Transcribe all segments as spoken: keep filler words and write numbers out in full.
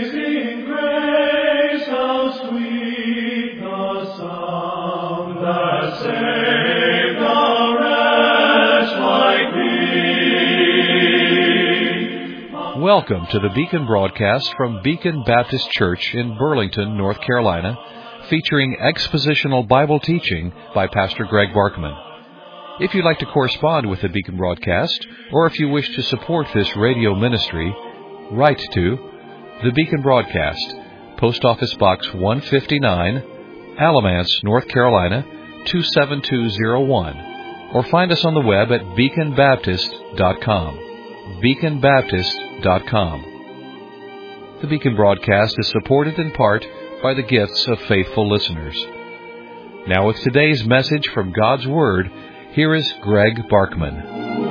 Amazing grace, how sweet the sound that saved a wretch like me. Welcome to the Beacon broadcast from Beacon Baptist Church in Burlington, North Carolina, featuring expositional Bible teaching by Pastor Greg Barkman. If you'd like to correspond with the Beacon broadcast, or if you wish to support this radio ministry, write to the Beacon Broadcast, Post Office Box one fifty-nine, Alamance, North Carolina, two seven two zero one, or find us on the web at beacon baptist dot com. beacon baptist dot com. The Beacon Broadcast is supported in part by the gifts of faithful listeners. Now with today's message from God's Word, here is Greg Barkman.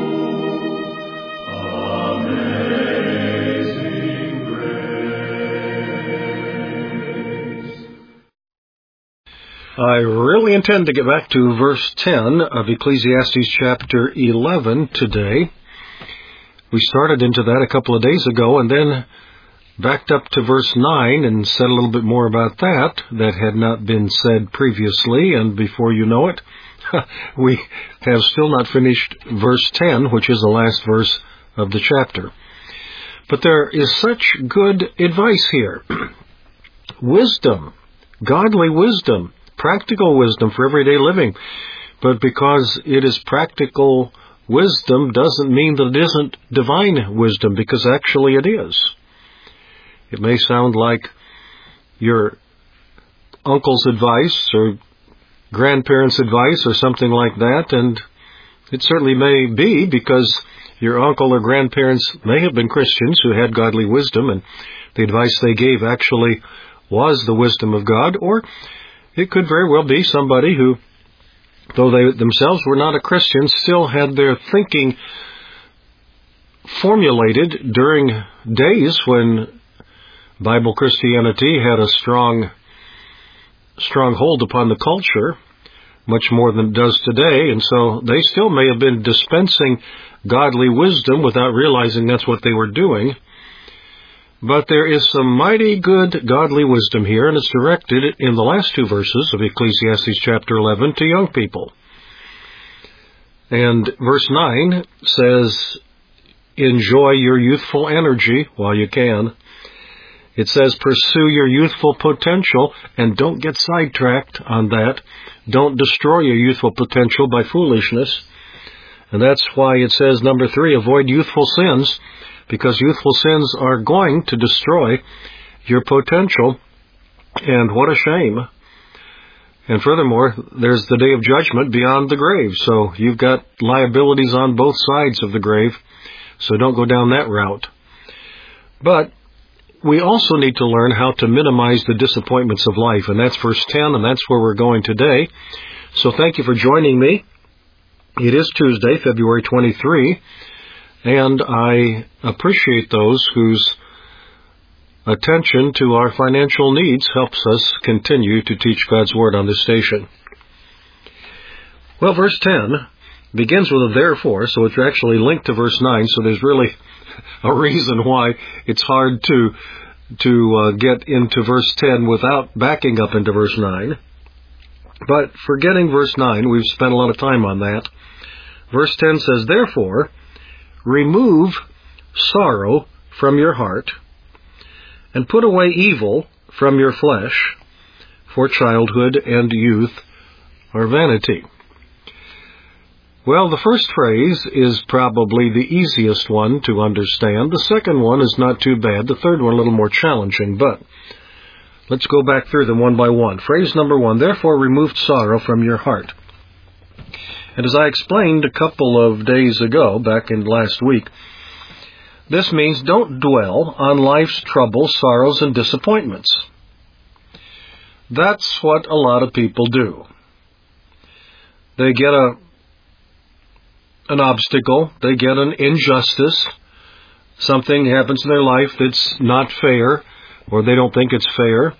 I really intend to get back to verse ten of Ecclesiastes chapter eleven today. We started into that a couple of days ago and then backed up to verse nine and said a little bit more about that that had not been said previously, and before you know it, we have still not finished verse ten, which is the last verse of the chapter. But there is such good advice here. Wisdom, godly wisdom, practical wisdom for everyday living. But because it is practical wisdom doesn't mean that it isn't divine wisdom, because actually it is. It may sound like your uncle's advice or grandparents' advice or something like that, and it certainly may be, because your uncle or grandparents may have been Christians who had godly wisdom, and the advice they gave actually was the wisdom of God. Or it could very well be somebody who, though they themselves were not a Christian, still had their thinking formulated during days when Bible Christianity had a strong, strong hold upon the culture, much more than it does today, and so they still may have been dispensing godly wisdom without realizing that's what they were doing. But there is some mighty good godly wisdom here, and it's directed in the last two verses of Ecclesiastes chapter eleven to young people. And verse nine says, enjoy your youthful energy while you can. It says, pursue your youthful potential, and don't get sidetracked on that. Don't destroy your youthful potential by foolishness. And that's why it says, number three, avoid youthful sins, because youthful sins are going to destroy your potential, and what a shame. And furthermore, there's the day of judgment beyond the grave, so you've got liabilities on both sides of the grave, so don't go down that route. But we also need to learn how to minimize the disappointments of life, and that's verse ten, and that's where we're going today. So thank you for joining me. It is Tuesday, February twenty-third, and I appreciate those whose attention to our financial needs helps us continue to teach God's Word on this station. Well, verse ten begins with a therefore, so it's actually linked to verse nine, so there's really a reason why it's hard to to uh, get into verse ten without backing up into verse nine. But forgetting verse nine, we've spent a lot of time on that. Verse ten says, therefore, remove sorrow from your heart, and put away evil from your flesh, for childhood and youth are vanity. Well, the first phrase is probably the easiest one to understand. The second one is not too bad. The third one a little more challenging, but let's go back through them one by one. Phrase number one, therefore remove sorrow from your heart. And as I explained a couple of days ago, back in last week, this means don't dwell on life's troubles, sorrows, and disappointments. That's what a lot of people do. They get a an obstacle, they get an injustice, something happens in their life that's not fair, or they don't think it's fair.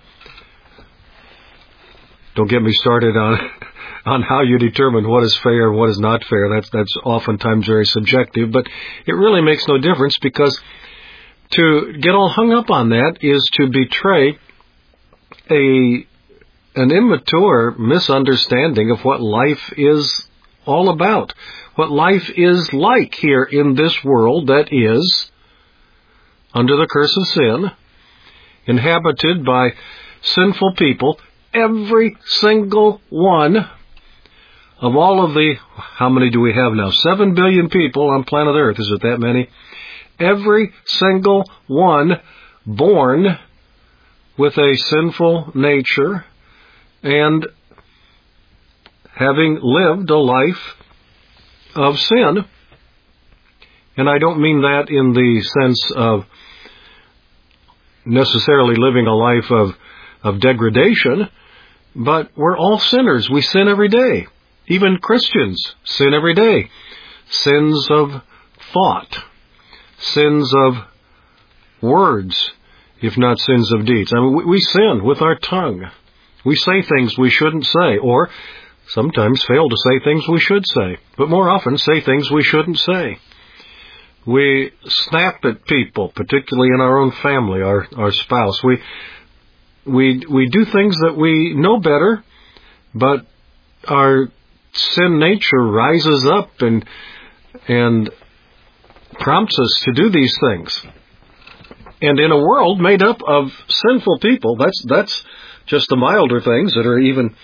Don't get me started on on how you determine what is fair and what is not fair. That's that's oftentimes very subjective, but it really makes no difference, because To get all hung up on that is to betray a an immature misunderstanding of what life is all about, what life is like here in this world that is under the curse of sin, inhabited by sinful people. Every single one of all of the, how many do we have now? Seven billion people on planet Earth. Is it that many? Every single one born with a sinful nature and having lived a life of sin. And I don't mean that in the sense of necessarily living a life of, of degradation, but we're all sinners. We sin every day. Even Christians sin every day. Sins of thought, sins of words, if not sins of deeds. I mean, we, we sin with our tongue. We say things we shouldn't say, or sometimes fail to say things we should say, but more often say things we shouldn't say. We snap at people, particularly in our own family, our, our spouse. We, we, we do things that we know better, but our sin nature rises up and, and prompts us to do these things. And in a world made up of sinful people, that's, that's just the milder things that are even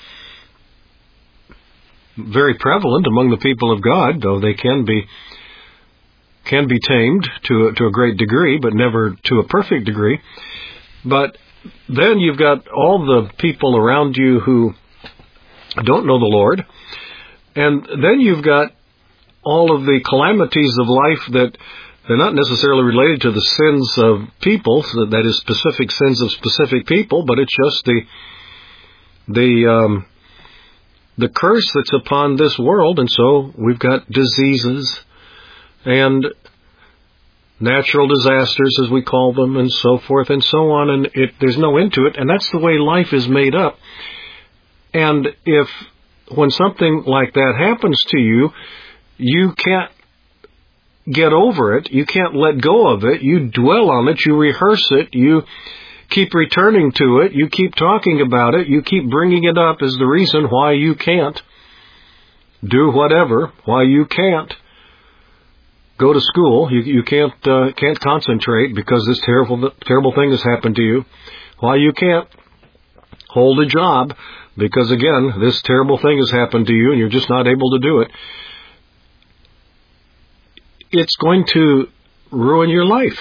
very prevalent among the people of God, though they can be can be tamed to a, to a great degree, but never to a perfect degree. But then you've got all the people around you who don't know the Lord, and then you've got all of the calamities of life that they're not necessarily related to the sins of people, so that is specific sins of specific people, but it's just the the um, the curse that's upon this world. And so we've got diseases and natural disasters, as we call them, and so forth and so on, and it, there's no end to it, and that's the way life is made up. And if, when something like that happens to you, you can't get over it, you can't let go of it, you dwell on it, you rehearse it, you keep returning to it, you keep talking about it, you keep bringing it up as the reason why you can't do whatever, why you can't go to school, you, you can't uh, can't concentrate because this terrible terrible thing has happened to you, why you can't hold a job because, again, this terrible thing has happened to you and you're just not able to do it. It's going to ruin your life.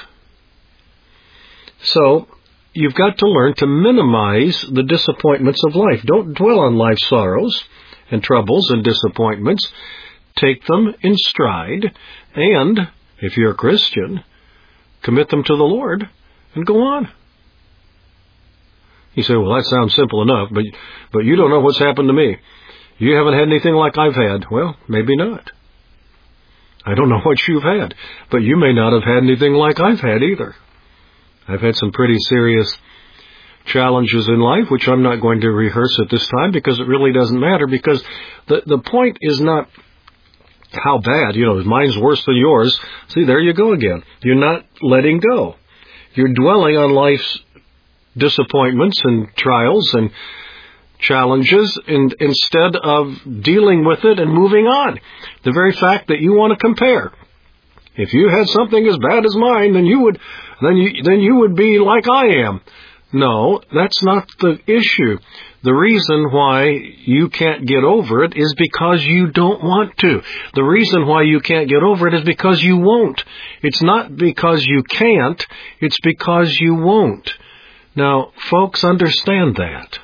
So you've got to learn to minimize the disappointments of life. Don't dwell on life's sorrows and troubles and disappointments. Take them in stride, and, if you're a Christian, commit them to the Lord and go on. You say, well, that sounds simple enough, but but you don't know what's happened to me. You haven't had anything like I've had. Well, maybe not. I don't know what you've had, but you may not have had anything like I've had either. I've had some pretty serious challenges in life, which I'm not going to rehearse at this time because it really doesn't matter, because the, the point is not how bad, you know, mine's worse than yours. See, there you go again. You're not letting go. You're dwelling on life's disappointments and trials and challenges, and instead of dealing with it and moving on. The very fact that you want to compare. If you had something as bad as mine, then you would, then you, then you would be like I am. No, that's not the issue. The reason why you can't get over it is because you don't want to. The reason why you can't get over it is because you won't. It's not because you can't, it's because you won't. Now, folks, understand that.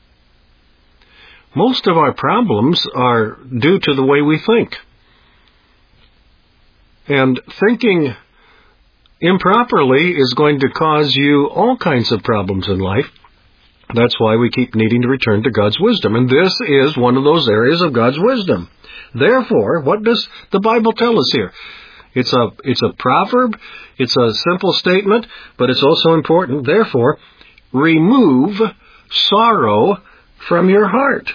Most of our problems are due to the way we think. And thinking improperly is going to cause you all kinds of problems in life. That's why we keep needing to return to God's wisdom. And this is one of those areas of God's wisdom. Therefore, what does the Bible tell us here? It's a, it's a proverb, it's a simple statement, but it's also important. Therefore, remove sorrow from your heart.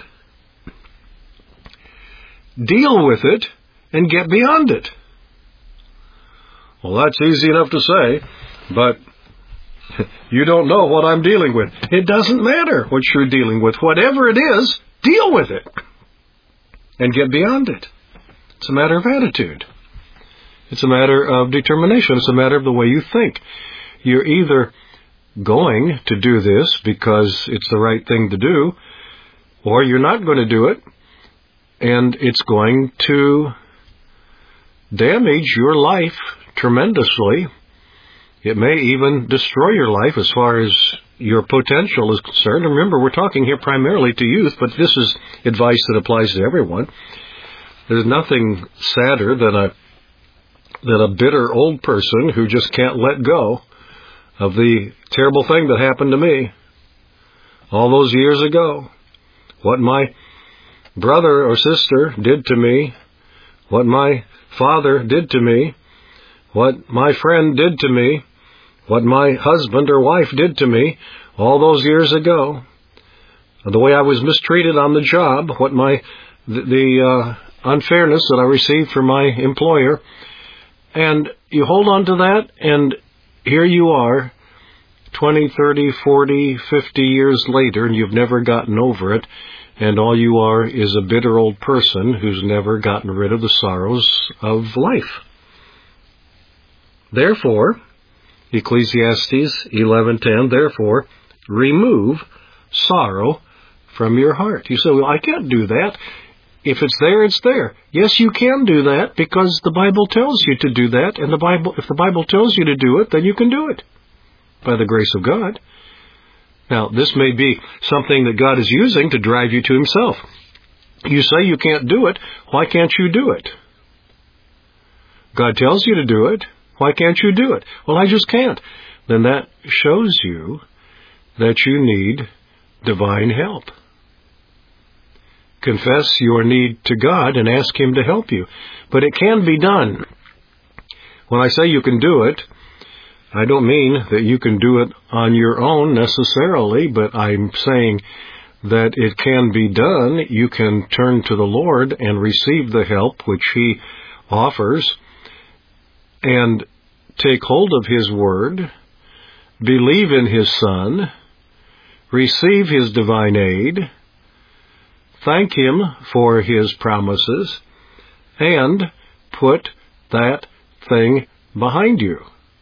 Deal with it, and get beyond it. Well, that's easy enough to say. But you don't know what I'm dealing with. It doesn't matter what you're dealing with. Whatever it is, deal with it. And get beyond it. It's a matter of attitude. It's a matter of determination. It's a matter of the way you think. You're either going to do this because it's the right thing to do, or you're not going to do it, and it's going to damage your life tremendously. It may even destroy your life as far as your potential is concerned. And remember, we're talking here primarily to youth, but this is advice that applies to everyone. There's nothing sadder than a than a bitter old person who just can't let go of the terrible thing that happened to me all those years ago. What my brother or sister did to me, what my father did to me, what my friend did to me, what my husband or wife did to me all those years ago, the way I was mistreated on the job, what my the, the uh, unfairness that I received from my employer. And you hold on to that, and here you are, twenty, thirty, forty, fifty years later, and you've never gotten over it, and all you are is a bitter old person who's never gotten rid of the sorrows of life. Therefore, Ecclesiastes eleven ten, therefore, remove sorrow from your heart. You say, well, I can't do that. If it's there, it's there. Yes, you can do that because the Bible tells you to do that, and the Bible, if the Bible tells you to do it, then you can do it by the grace of God. Now, this may be something that God is using to drive you to Himself. You say you can't do it. Why can't you do it? God tells you to do it. Why can't you do it? Well, I just can't. Then that shows you that you need divine help. Confess your need to God and ask Him to help you. But it can be done. When I say you can do it, I don't mean that you can do it on your own necessarily, but I'm saying that it can be done. You can turn to the Lord and receive the help which He offers, and take hold of His Word, believe in His Son, receive His divine aid, thank Him for His promises, and put that thing behind you.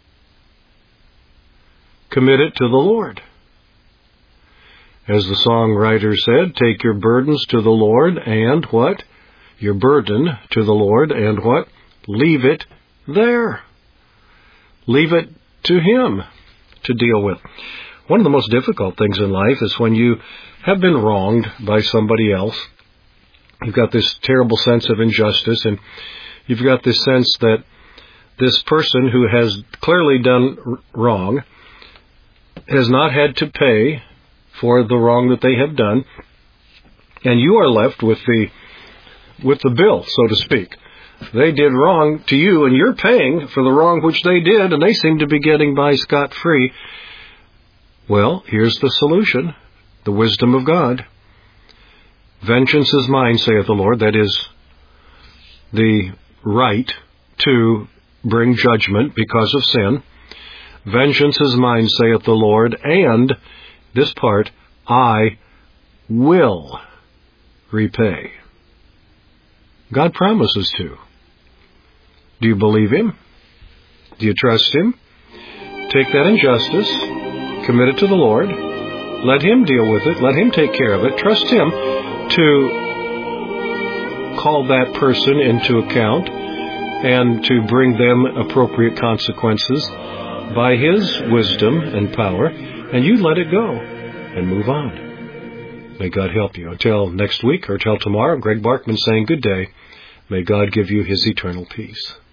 Commit it to the Lord. As the songwriter said, take your burdens to the Lord and what? Your burden to the Lord and what? Leave it there. Leave it to Him to deal with. One of the most difficult things in life is when you have been wronged by somebody else. You've got this terrible sense of injustice, and you've got this sense that this person who has clearly done wrong has not had to pay for the wrong that they have done, and you are left with the with the bill, so to speak. They did wrong to you, and you're paying for the wrong which they did, and they seem to be getting by scot-free. Well, here's the solution, the wisdom of God. Vengeance is mine, saith the Lord. That is the right to bring judgment because of sin. Vengeance is mine, saith the Lord, and this part, I will repay. God promises to. Do you believe Him? Do you trust Him? Take that injustice, commit it to the Lord, let Him deal with it, let Him take care of it, trust Him to call that person into account and to bring them appropriate consequences by His wisdom and power, and you let it go and move on. May God help you. Until next week or till tomorrow, Greg Barkman saying good day. May God give you His eternal peace.